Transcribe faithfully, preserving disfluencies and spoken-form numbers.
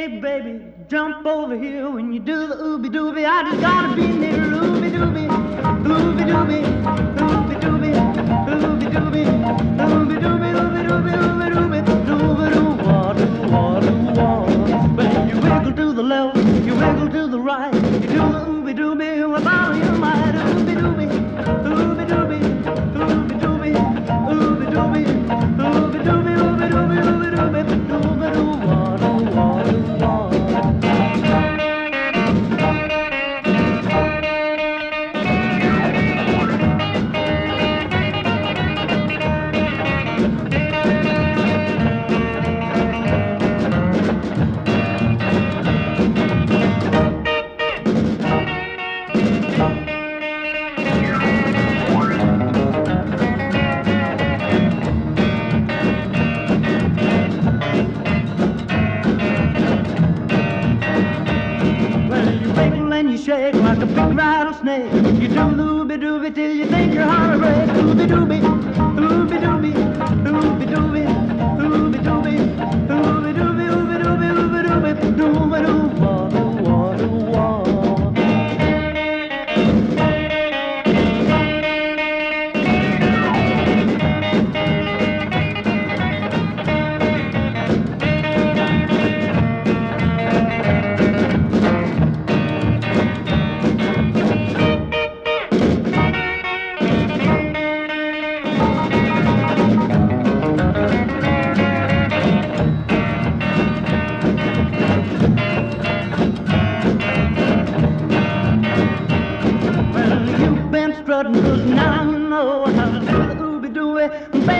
baby, jump over here when you do the ooby dooby. I just gotta be near ooby dooby, ooby dooby, ooby dooby, ooby dooby, ooby dooby, ooby dooby, ooby dooby, dooby doo wah doo wah doo wah. When you wiggle to the left, you wiggle to the right, you do the ooby dooby with all your might. Ooby dooby, ooby dooby, ooby dooby, ooby dooby, ooby dooby, ooby dooby, ooby dooby, dooby doo wah doo wah doo wah. Well, you wiggle and you shake like a big rattlesnake. You do the ooby dooby till you think your heart will break. Ooby dooby, ooby dooby, ooby dooby, ooby dooby, ooby dooby, ooby dooby, ooby dooby, dooby doo wah doo wah doo wah. Well, you've been strutting 'cause now you know how to do the ooby dooby.